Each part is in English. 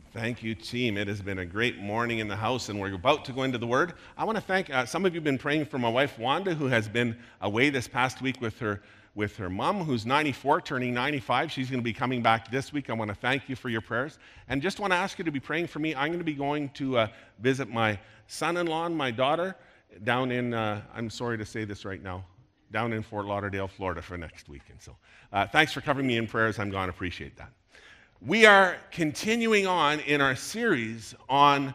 Thank you, team. It has been a great morning in the house, and we're about to go into the Word. I want to thank some of you have been praying for my wife, Wanda, who has been away this past week with her mom, who's 94, turning 95. She's going to be coming back this week. I want to thank you for your prayers, and just want to ask you to be praying for me. I'm going to be going to visit my son-in-law and my daughter down in, I'm sorry to say this right now, down in Fort Lauderdale, Florida for next week. And so thanks for covering me in prayers. I'm going to appreciate that. We are continuing on in our series on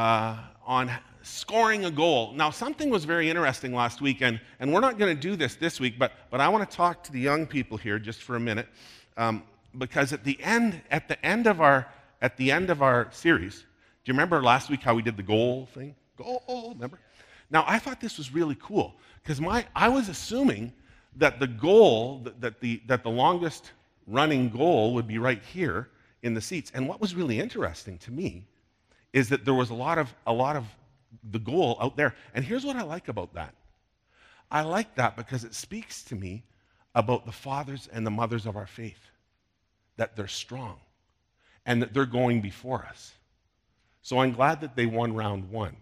scoring a goal. Now, something was very interesting last week, and we're not going to do this week, but I want to talk to the young people here just for a minute, because at the end of our series, do you remember last week how we did the goal thing? Goal, remember? Now, I thought this was really cool because I was assuming that the goal, that the longest running goal would be right here in the seats. And what was really interesting to me is that there was a lot of the goal out there. And here's what I like about that. I like that because it speaks to me about the fathers and the mothers of our faith, that they're strong and that they're going before us. So I'm glad that they won round one.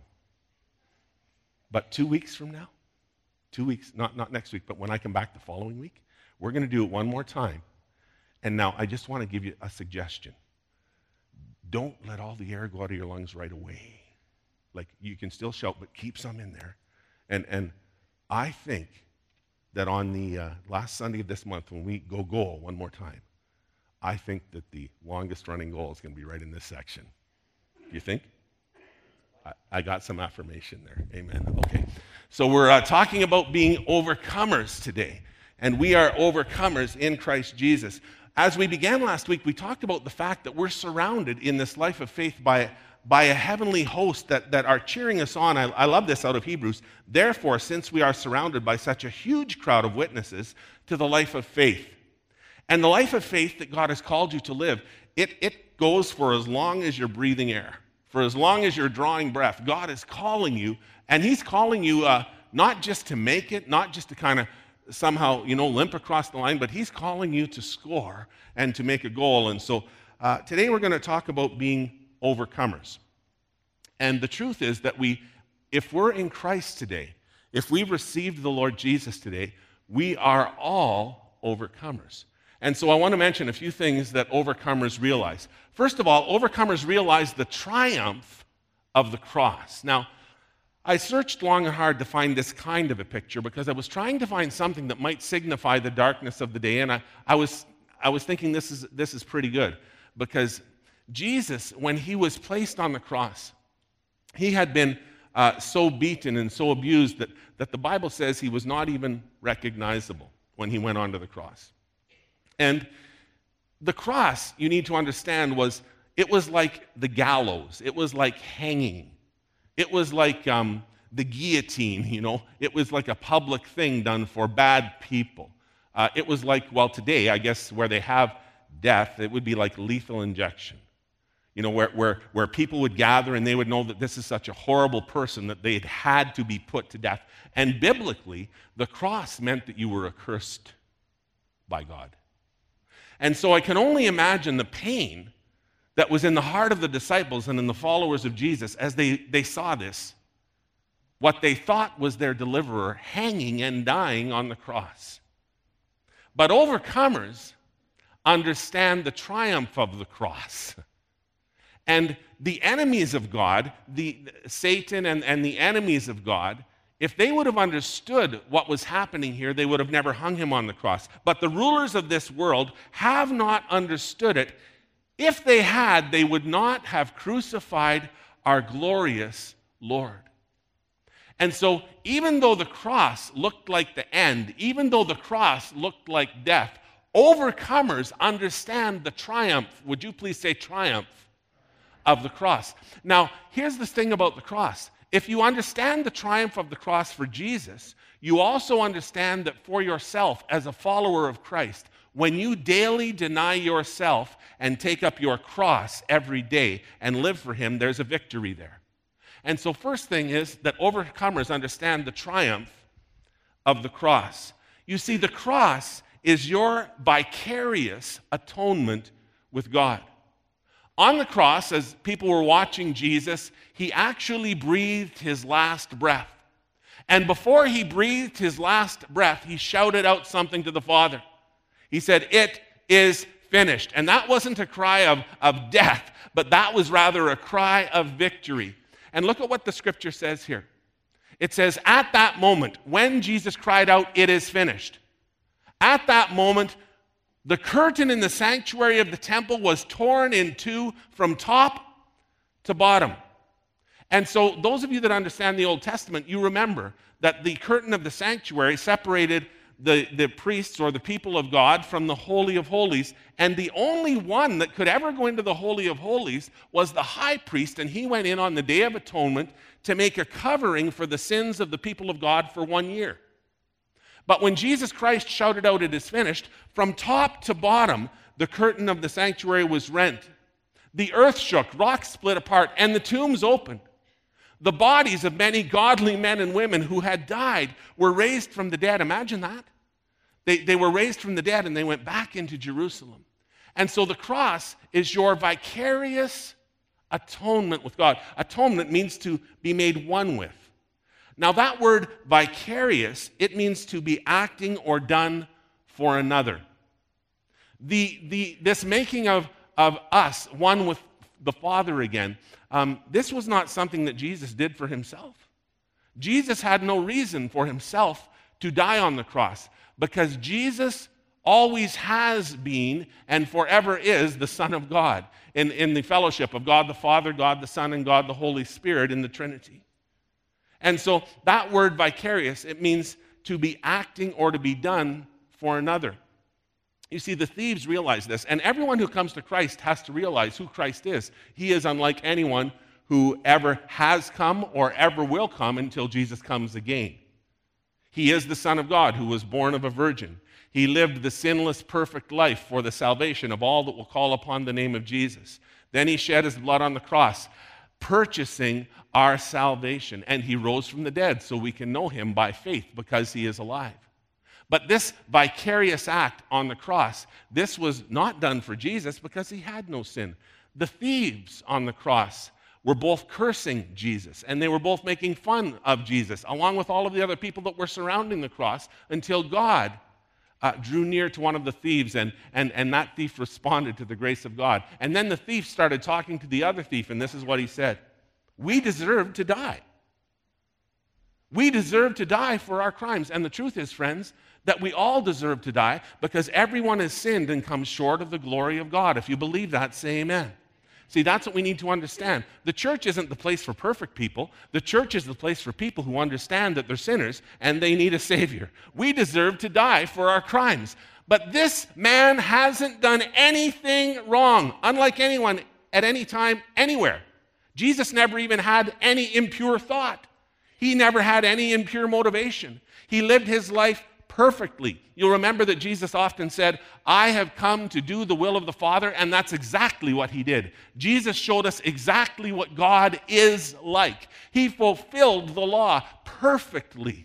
But 2 weeks from now, 2 weeks, not next week, but when I come back the following week, we're going to do it one more time. And now I just want to give you a suggestion. Don't let all the air go out of your lungs right away. Like, you can still shout, but keep some in there. And I think that on the last Sunday of this month, when we go goal one more time, I think that the longest running goal is going to be right in this section. Do you think? I got some affirmation there. Amen. Okay. So we're talking about being overcomers today. And we are overcomers in Christ Jesus. As we began last week, we talked about the fact that we're surrounded in this life of faith by a heavenly host that are cheering us on. I love this out of Hebrews. Therefore, since we are surrounded by such a huge crowd of witnesses to the life of faith, and the life of faith that God has called you to live, it goes for as long as you're breathing air, for as long as you're drawing breath. God is calling you, and He's calling you not just to make it, not just to kind of somehow, limp across the line, but He's calling you to score and to make a goal. And so today we're going to talk about being overcomers. And the truth is that if we're in Christ today, if we've received the Lord Jesus today, we are all overcomers. And so I want to mention a few things that overcomers realize. First of all, overcomers realize the triumph of the cross. Now, I searched long and hard to find this kind of a picture because I was trying to find something that might signify the darkness of the day, and I was thinking this is pretty good because Jesus, when He was placed on the cross, He had been so beaten and so abused that the Bible says He was not even recognizable when He went onto the cross. And the cross, you need to understand, was like the gallows. It was like hanging. It was like the guillotine, It was like a public thing done for bad people. It was like, today, I guess, where they have death, it would be like lethal injection. Where people would gather and they would know that this is such a horrible person that they had to be put to death. And biblically, the cross meant that you were accursed by God. And so I can only imagine the pain that was in the heart of the disciples and in the followers of Jesus as they saw this, what they thought was their deliverer hanging and dying on the cross. But overcomers understand the triumph of the cross. And the enemies of God, Satan and the enemies of God, if they would have understood what was happening here, they would have never hung Him on the cross. But the rulers of this world have not understood it. If they had, they would not have crucified our glorious Lord. And so, even though the cross looked like the end, even though the cross looked like death, overcomers understand the triumph. Would you please say triumph of the cross? Now, here's the thing about the cross. If you understand the triumph of the cross for Jesus, you also understand that for yourself as a follower of Christ, when you daily deny yourself and take up your cross every day and live for Him, there's a victory there. And so first thing is that overcomers understand the triumph of the cross. You see, the cross is your vicarious atonement with God. On the cross, as people were watching Jesus, he actually breathed his last breath. And before he breathed his last breath, he shouted out something to the Father. He said, "It is finished." And that wasn't a cry of death, but that was rather a cry of victory. And look at what the scripture says here. It says, at that moment, when Jesus cried out, "It is finished," at that moment, the curtain in the sanctuary of the temple was torn in two from top to bottom. And so those of you that understand the Old Testament, you remember that the curtain of the sanctuary separated the priests or the people of God from the Holy of Holies. And the only one that could ever go into the Holy of Holies was the high priest, and he went in on the Day of Atonement to make a covering for the sins of the people of God for 1 year. But when Jesus Christ shouted out, "It is finished," from top to bottom, the curtain of the sanctuary was rent. The earth shook, rocks split apart, and the tombs opened. The bodies of many godly men and women who had died were raised from the dead. Imagine that. They were raised from the dead, and they went back into Jerusalem. And so the cross is your vicarious atonement with God. Atonement means to be made one with. Now that word vicarious, it means to be acting or done for another. This making of us one with the Father again, this was not something that Jesus did for himself. Jesus had no reason for himself to die on the cross because Jesus always has been and forever is the Son of God in the fellowship of God the Father, God the Son, and God the Holy Spirit in the Trinity. And so that word vicarious, it means to be acting or to be done for another. You see, the thieves realize this, and everyone who comes to Christ has to realize who Christ is. He is unlike anyone who ever has come or ever will come until Jesus comes again. He is the Son of God who was born of a virgin. He lived the sinless, perfect life for the salvation of all that will call upon the name of Jesus. Then he shed his blood on the cross, purchasing our salvation, and he rose from the dead so we can know him by faith because he is alive. But this vicarious act on the cross, this was not done for Jesus because he had no sin. The thieves on the cross were both cursing Jesus, and they were both making fun of Jesus, along with all of the other people that were surrounding the cross, until God drew near to one of the thieves, and that thief responded to the grace of God. And then the thief started talking to the other thief, and this is what he said: "We deserve to die. We deserve to die for our crimes." And the truth is, friends, that we all deserve to die because everyone has sinned and come short of the glory of God. If you believe that, say amen. See, that's what we need to understand. The church isn't the place for perfect people. The church is the place for people who understand that they're sinners and they need a Savior. We deserve to die for our crimes. But this man hasn't done anything wrong, unlike anyone at any time, anywhere. Jesus never even had any impure thought. He never had any impure motivation. He lived his life perfectly. You'll remember that Jesus often said, "I have come to do the will of the Father," and that's exactly what he did. Jesus showed us exactly what God is like. He fulfilled the law perfectly.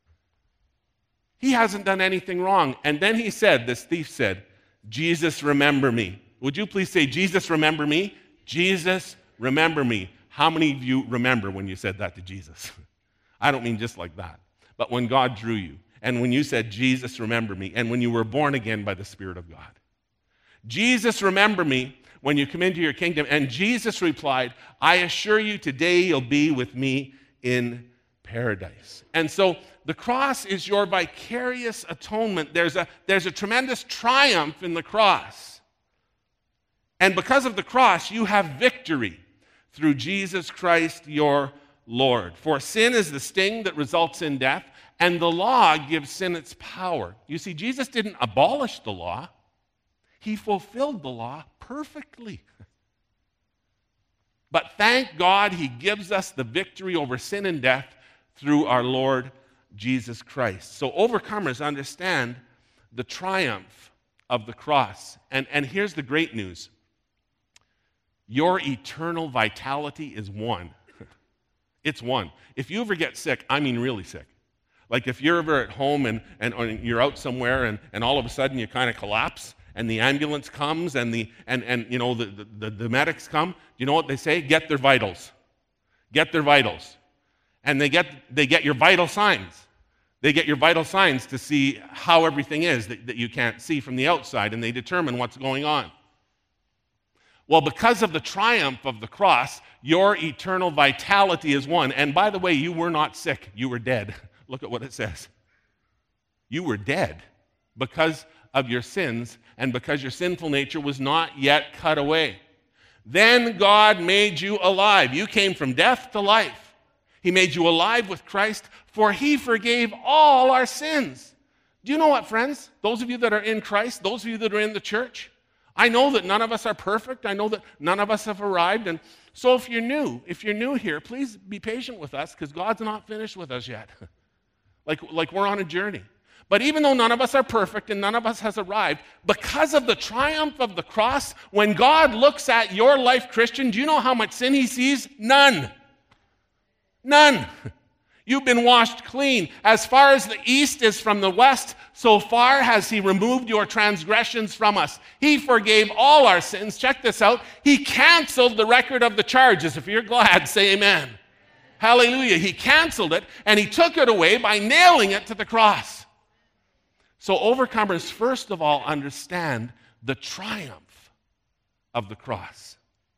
He hasn't done anything wrong. And then he said, this thief said, "Jesus, remember me." Would you please say, "Jesus, remember me"? Jesus, remember me. How many of you remember when you said that to Jesus? I don't mean just like that, but when God drew you. And when you said, "Jesus, remember me," and when you were born again by the Spirit of God. Jesus, remember me when you come into your kingdom. And Jesus replied, "I assure you today you'll be with me in paradise." And so the cross is your vicarious atonement. There's a tremendous triumph in the cross. And because of the cross, you have victory through Jesus Christ your Lord. For sin is the sting that results in death, and the law gives sin its power. You see, Jesus didn't abolish the law. He fulfilled the law perfectly. But thank God he gives us the victory over sin and death through our Lord Jesus Christ. So overcomers understand the triumph of the cross. And here's the great news. Your eternal vitality is won. It's won. If you ever get sick, I mean really sick. Like if you're ever at home and you're out somewhere and all of a sudden you kind of collapse and the ambulance comes and the medics come, you know what they say? Get their vitals. Get their vitals. And they get your vital signs. They get your vital signs to see how everything is that you can't see from the outside, and they determine what's going on. Well, because of the triumph of the cross, your eternal vitality is won. And by the way, you were not sick. You were dead. Look at what it says. You were dead because of your sins and because your sinful nature was not yet cut away. Then God made you alive. You came from death to life. He made you alive with Christ, for he forgave all our sins. Do you know what, friends? Those of you that are in Christ, those of you that are in the church, I know that none of us are perfect. I know that none of us have arrived. And so if you're new here, please be patient with us because God's not finished with us yet. like we're on a journey. But even though none of us are perfect and none of us has arrived, because of the triumph of the cross, when God looks at your life, Christian, do you know how much sin he sees? None. None. You've been washed clean. As far as the east is from the west, so far has he removed your transgressions from us. He forgave all our sins. Check this out. He canceled the record of the charges. If you're glad, say amen. Hallelujah. He canceled it, and he took it away by nailing it to the cross. So overcomers, first of all, understand the triumph of the cross.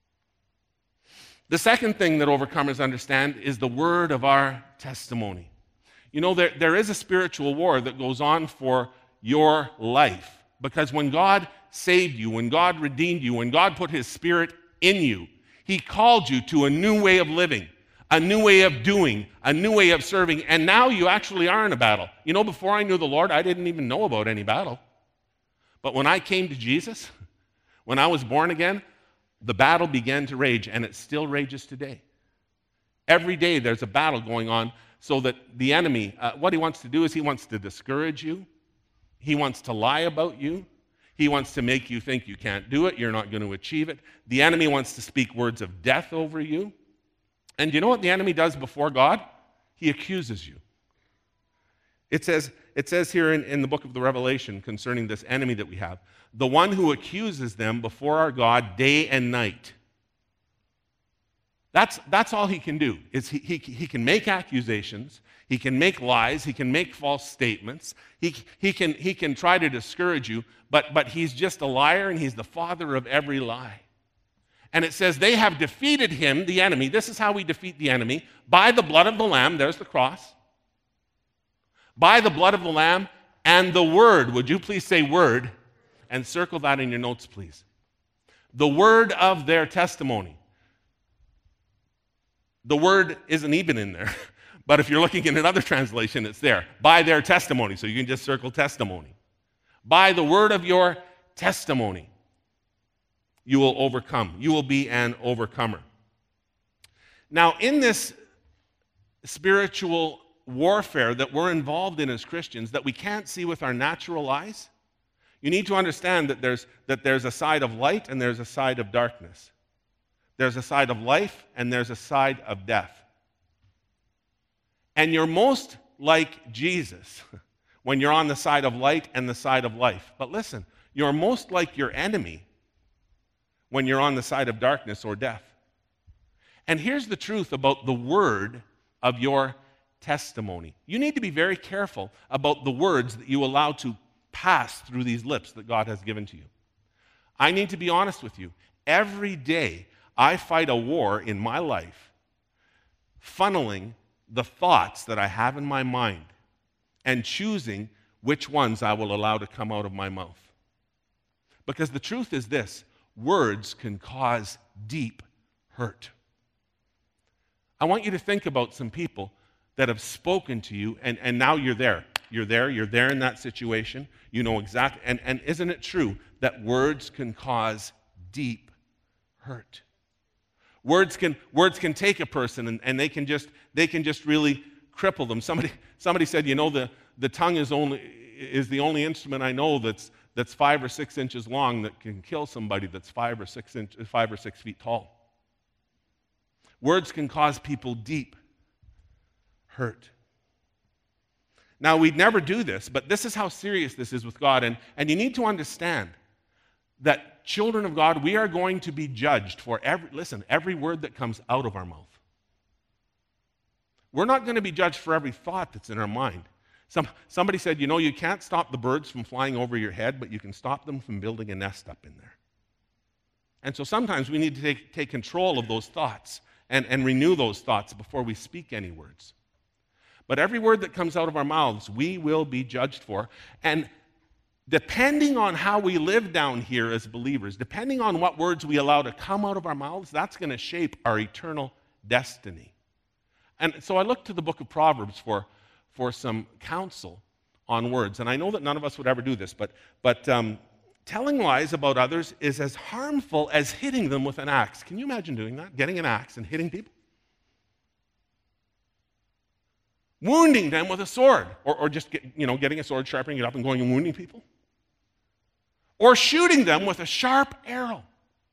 The second thing that overcomers understand is the word of our testimony. You know, there is a spiritual war that goes on for your life. Because when God saved you, when God redeemed you, when God put his Spirit in you, he called you to a new way of living, a new way of doing, a new way of serving, and now you actually are in a battle. You know, before I knew the Lord, I didn't even know about any battle. But when I came to Jesus, when I was born again, the battle began to rage, and it still rages today. Every day there's a battle going on so that the enemy, what he wants to do is he wants to discourage you. He wants to lie about you. He wants to make you think you can't do it, you're not going to achieve it. The enemy wants to speak words of death over you. And you know what the enemy does before God? He accuses you. It says here in the book of the Revelation concerning this enemy that we have, the one who accuses them before our God day and night. That's all he can do, is he can make accusations, he can make lies, he can make false statements, he can try to discourage you, but he's just a liar and he's the father of every lie. And it says they have defeated him, the enemy. This is how we defeat the enemy, by the blood of the Lamb, there's the cross, by the blood of the Lamb and the word. Would you please say word? And circle that in your notes, please. The word of their testimony. The word isn't even in there, but if you're looking in another translation, it's there. By their testimony, so you can just circle testimony. By the word of your testimony, you will overcome. You will be an overcomer. Now, in this spiritual warfare that we're involved in as Christians that we can't see with our natural eyes, you need to understand that there's a side of light and there's a side of darkness. There's a side of life and there's a side of death. And you're most like Jesus when you're on the side of light and the side of life. But listen, you're most like your enemy when you're on the side of darkness or death. And here's the truth about the word of your testimony. You need to be very careful about the words that you allow to pass through these lips that God has given to you. I need to be honest with you. Every day I fight a war in my life, funneling the thoughts that I have in my mind and choosing which ones I will allow to come out of my mouth. Because the truth is this, words can cause deep hurt. I want you to think about some people that have spoken to you, and now you're there. You're there in that situation. You know exactly, and isn't it true that words can cause deep hurt? Words can take a person and they can just really cripple them. Somebody said, you know, the tongue is the only instrument I know that's 5 or 6 inches long that can kill somebody that's 5 or 6 feet tall. Words can cause people deep hurt. Now, we'd never do this, but this is how serious this is with God. And you need to understand that children of God, we are going to be judged for every word that comes out of our mouth. We're not going to be judged for every thought that's in our mind. Somebody said, you can't stop the birds from flying over your head, but you can stop them from building a nest up in there. And so sometimes we need to take control of those thoughts and renew those thoughts before we speak any words. But every word that comes out of our mouths, we will be judged for. And depending on how we live down here as believers, depending on what words we allow to come out of our mouths, that's going to shape our eternal destiny. And so I looked to the book of Proverbs for some counsel on words. And I know that none of us would ever do this, but telling lies about others is as harmful as hitting them with an axe. Can you imagine doing that? Getting an axe and hitting people? Wounding them with a sword. Or just getting a sword, sharpening it up and going and wounding people. Or shooting them with a sharp arrow.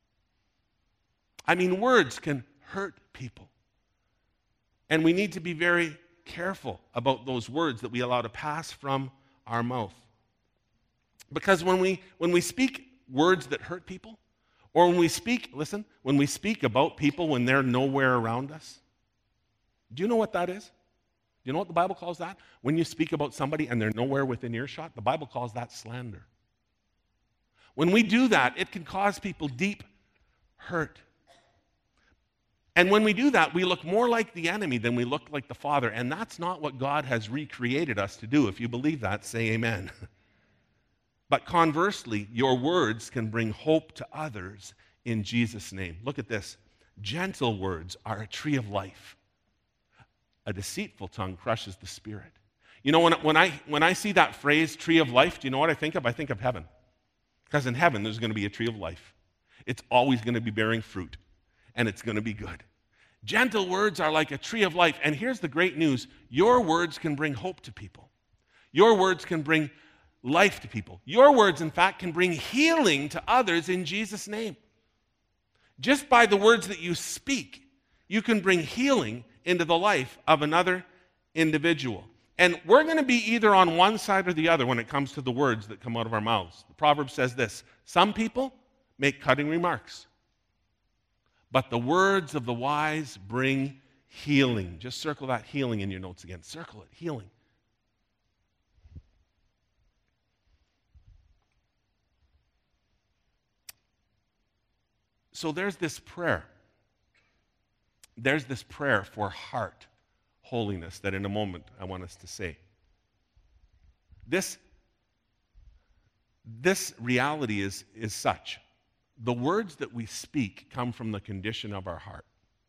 I mean, words can hurt people. And we need to be very careful about those words that we allow to pass from our mouth. Because when we speak words that hurt people, or when we speak about people when they're nowhere around us, do you know what that is? Do you know what the Bible calls that? When you speak about somebody and they're nowhere within earshot, the Bible calls that slander. When we do that, it can cause people deep hurt. And when we do that, we look more like the enemy than we look like the Father. And that's not what God has recreated us to do. If you believe that, say amen. But conversely, your words can bring hope to others in Jesus' name. Look at this. Gentle words are a tree of life. A deceitful tongue crushes the spirit. When I see that phrase, tree of life, do you know what I think of? I think of heaven. Because in heaven, there's going to be a tree of life. It's always going to be bearing fruit. And it's going to be good. Gentle words are like a tree of life. And here's the great news. Your words can bring hope to people. Your words can bring life to people. Your words, in fact, can bring healing to others in Jesus' name. Just by the words that you speak, you can bring healing into the life of another individual. And we're going to be either on one side or the other when it comes to the words that come out of our mouths. The proverb says this: some people make cutting remarks, but the words of the wise bring healing. Just circle that healing in your notes again. Circle it, healing. So there's this prayer. There's this prayer for heart holiness that in a moment I want us to say. This reality is such. The words that we speak come from the condition of our heart.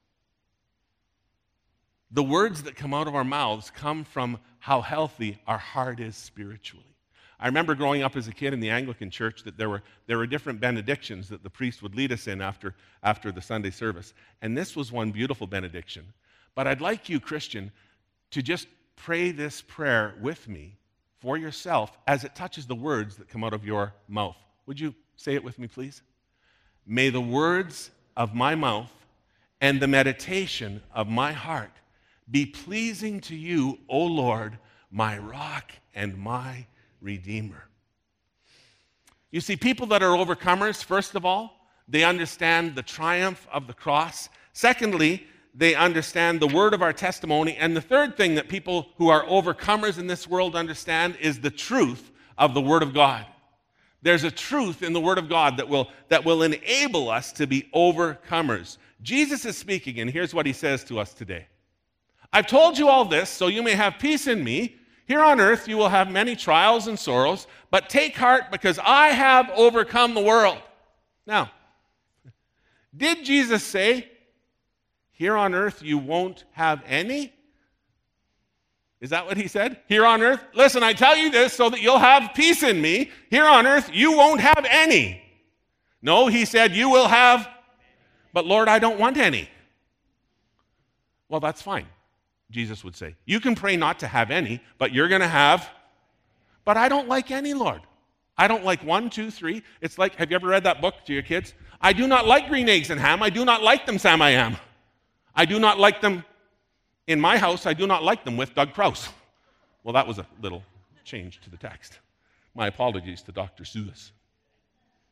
The words that come out of our mouths come from how healthy our heart is spiritually. I remember growing up as a kid in the Anglican church that there were different benedictions that the priest would lead us in after the Sunday service. And this was one beautiful benediction. But I'd like you, Christian, to just pray this prayer with me for yourself as it touches the words that come out of your mouth. Would you say it with me, please? May the words of my mouth and the meditation of my heart be pleasing to you, O Lord, my rock and my Redeemer. You see, people that are overcomers, first of all, they understand the triumph of the cross. Secondly, they understand the word of our testimony. And the third thing that people who are overcomers in this world understand is the truth of the word of God. There's a truth in the word of God that will enable us to be overcomers. Jesus is speaking, and here's what he says to us today. I've told you all this so you may have peace in me. Here on earth you will have many trials and sorrows, but take heart because I have overcome the world. Now, did Jesus say, here on earth you won't have any? Is that what he said? Here on earth? Listen, I tell you this so that you'll have peace in me. Here on earth you won't have any. No, he said you will have, but Lord, I don't want any. Well, that's fine, Jesus would say. You can pray not to have any, but you're going to have, but I don't like any, Lord. I don't like 1, 2, 3. It's like, have you ever read that book to your kids? I do not like green eggs and ham. I do not like them, Sam I am. I do not like them in my house. I do not like them with Doug Krause. Well, that was a little change to the text. My apologies to Dr. Seuss.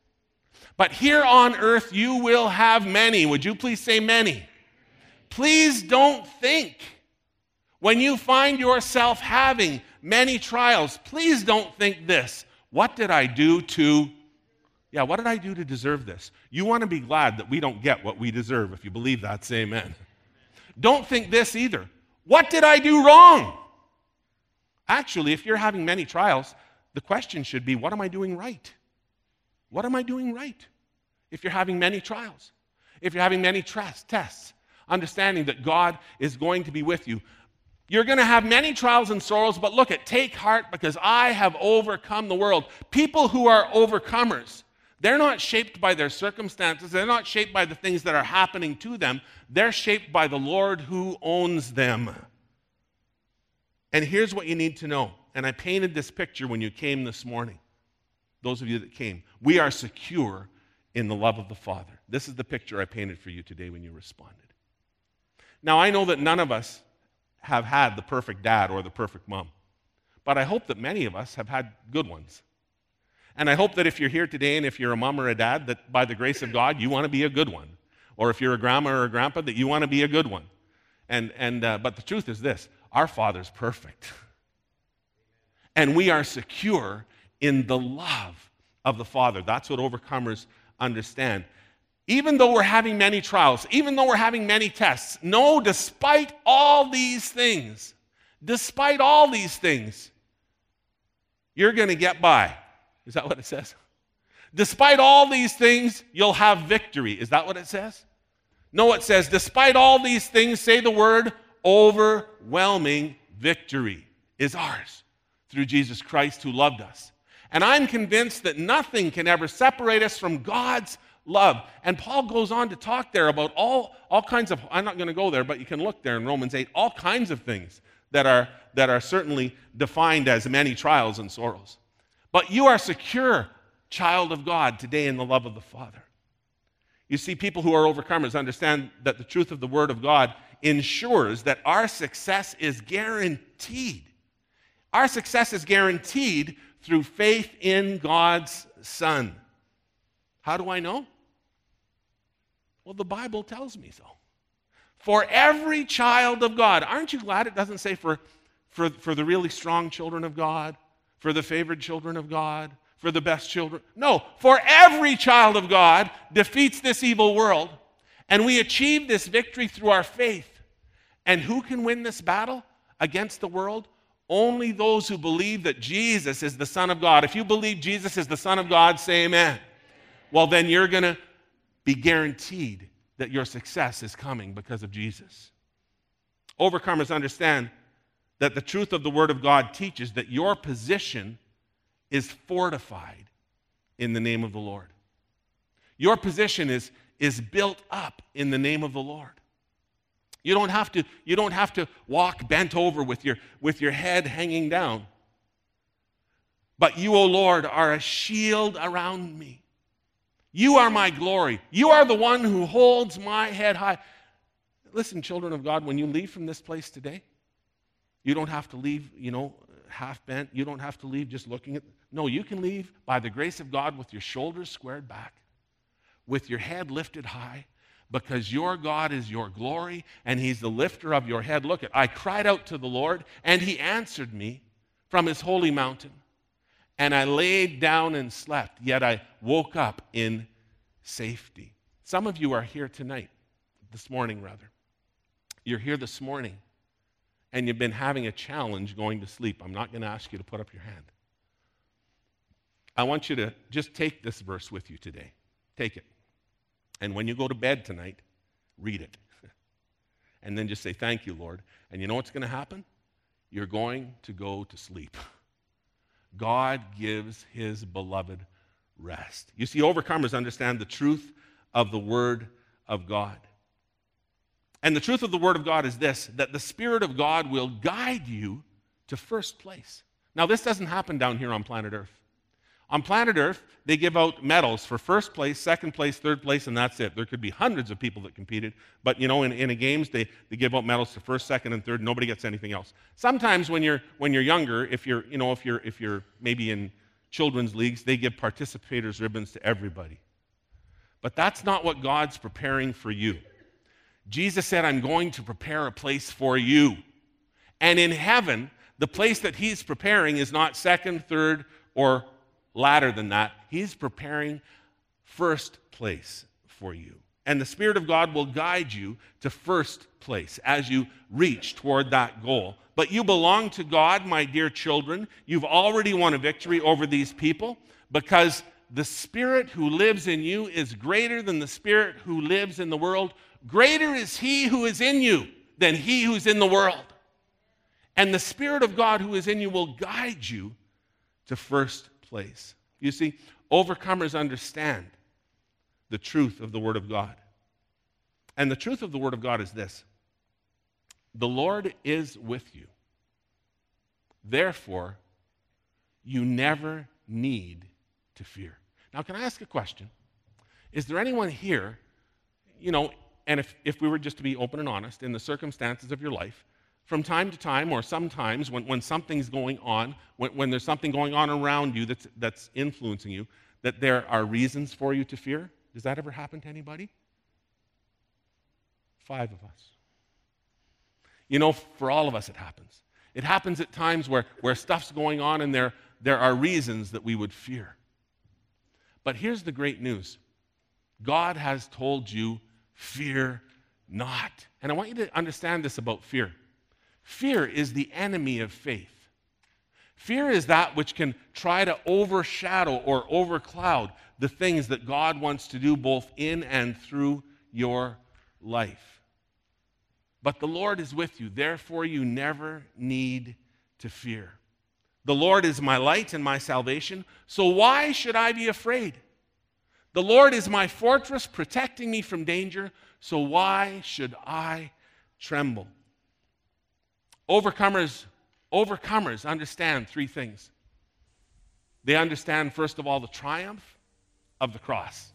But here on earth you will have many. Would you please say many? Please don't think, when you find yourself having many trials, please don't think this. What did I do to deserve this? You want to be glad that we don't get what we deserve. If you believe that, say amen. Don't think this either. What did I do wrong? Actually, if you're having many trials, the question should be, what am I doing right? What am I doing right? If you're having many trials, if you're having many tests, understanding that God is going to be with you. You're going to have many trials and sorrows, but look take heart, because I have overcome the world. People who are overcomers, they're not shaped by their circumstances. They're not shaped by the things that are happening to them. They're shaped by the Lord who owns them. And here's what you need to know. And I painted this picture when you came this morning. Those of you that came. We are secure in the love of the Father. This is the picture I painted for you today when you responded. Now, I know that none of us have had the perfect dad or the perfect mom. But I hope that many of us have had good ones. And I hope that if you're here today and if you're a mom or a dad, that by the grace of God, you want to be a good one. Or if you're a grandma or a grandpa, that you want to be a good one. But the truth is this, our Father's perfect. And we are secure in the love of the Father. That's what overcomers understand. Even though we're having many trials, even though we're having many tests, no, despite all these things, you're going to get by. Is that what it says? Despite all these things, you'll have victory. Is that what it says? No, it says, despite all these things, say the word, overwhelming victory is ours through Jesus Christ who loved us. And I'm convinced that nothing can ever separate us from God's love. And Paul goes on to talk there about all kinds of, I'm not going to go there, but you can look there in Romans 8, all kinds of things that are certainly defined as many trials and sorrows. But you are secure, child of God, today in the love of the Father. You see, people who are overcomers understand that the truth of the Word of God ensures that our success is guaranteed. Our success is guaranteed through faith in God's Son. How do I know? Well, the Bible tells me so. For every child of God. Aren't you glad it doesn't say for the really strong children of God, for the favored children of God, for the best children? No, for every child of God defeats this evil world, and we achieve this victory through our faith. And who can win this battle against the world? Only those who believe that Jesus is the Son of God. If you believe Jesus is the Son of God, say amen. Well, then you're going to be guaranteed that your success is coming because of Jesus. Overcomers understand that the truth of the Word of God teaches that your position is fortified in the name of the Lord. Your position is built up in the name of the Lord. You don't have to walk bent over with your head hanging down. But you, O Lord, are a shield around me. You are my glory. You are the one who holds my head high. Listen, children of God, when you leave from this place today, you don't have to leave, half bent. You don't have to leave just looking at. No, you can leave by the grace of God with your shoulders squared back, with your head lifted high, because your God is your glory and He's the lifter of your head. Look, I cried out to the Lord and He answered me from His holy mountain. And I laid down and slept, yet I woke up in safety. Some of you are here tonight, this morning rather. You're here this morning and you've been having a challenge going to sleep. I'm not going to ask you to put up your hand. I want you to just take this verse with you today. Take it. And when you go to bed tonight, read it. And then just say, thank you, Lord. And you know what's going to happen? You're going to go to sleep. God gives His beloved rest. You see, overcomers understand the truth of the Word of God. And the truth of the Word of God is this, that the Spirit of God will guide you to first place. Now, this doesn't happen down here on planet Earth. On planet Earth, they give out medals for first place, second place, third place, and that's it. There could be hundreds of people that competed, but in a games, they give out medals to first, second, and third. Nobody gets anything else. Sometimes when you're younger, if you're maybe in children's leagues, they give participators ribbons to everybody. But that's not what God's preparing for you. Jesus said, I'm going to prepare a place for you. And in heaven, the place that he's preparing is not second, third, or latter than that. He's preparing first place for you. And the Spirit of God will guide you to first place as you reach toward that goal. But you belong to God, my dear children. You've already won a victory over these people because the Spirit who lives in you is greater than the spirit who lives in the world. Greater is he who is in you than he who's in the world. And the Spirit of God who is in you will guide you to first place. You see, overcomers understand the truth of the Word of God. And the truth of the Word of God is this: the Lord is with you. Therefore, you never need to fear. Now, can I ask a question? Is there anyone here, and if we were just to be open and honest, in the circumstances of your life, from time to time or sometimes when something's going on, when there's something going on around you that's influencing you, that there are reasons for you to fear? Does that ever happen to anybody? 5 of us. For all of us it happens. It happens at times where stuff's going on and there are reasons that we would fear. But here's the great news. God has told you, fear not. And I want you to understand this about fear. Fear is the enemy of faith. Fear is that which can try to overshadow or overcloud the things that God wants to do both in and through your life. But the Lord is with you, therefore you never need to fear. The Lord is my light and my salvation, so why should I be afraid? The Lord is my fortress, protecting me from danger, so why should I tremble? Overcomers understand 3 things. They understand, first of all, the triumph of the cross.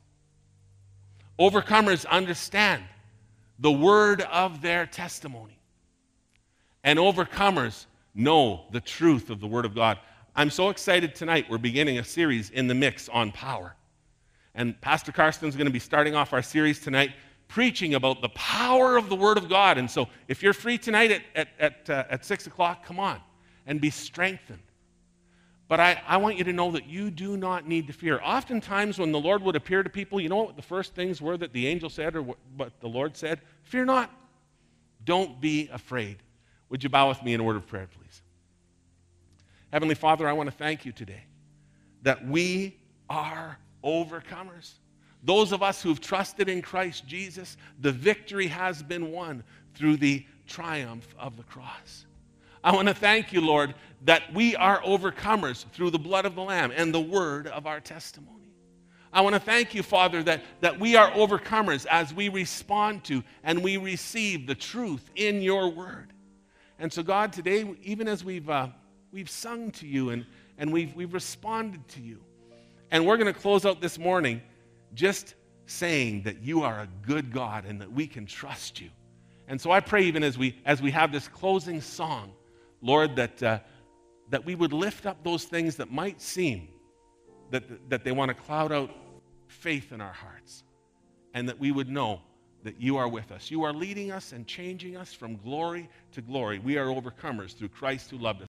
Overcomers understand the word of their testimony. And overcomers know the truth of the Word of God. I'm so excited tonight. We're beginning a series in the mix on power. And Pastor Karsten's going to be starting off our series tonight preaching about the power of the Word of God. And so if you're free tonight at 6 o'clock, come on and be strengthened. But I want you to know that you do not need to fear. Oftentimes when the Lord would appear to people, you know what the first things were that the angel said or what the Lord said? Fear not. Don't be afraid. Would you bow with me in a word of prayer, please? Heavenly Father, I want to thank you today that we are overcomers. Those of us who've trusted in Christ Jesus, the victory has been won through the triumph of the cross. I want to thank you, Lord, that we are overcomers through the blood of the Lamb and the word of our testimony. I want to thank you, Father, that we are overcomers as we respond to and we receive the truth in your word. And so, God, today, even as we've sung to you and we've responded to you, and we're going to close out this morning just saying that you are a good God and that we can trust you. And so I pray even as we have this closing song, Lord, that we would lift up those things that might seem that they want to cloud out faith in our hearts, and that we would know that you are with us. You are leading us and changing us from glory to glory. We are overcomers through Christ who loved us.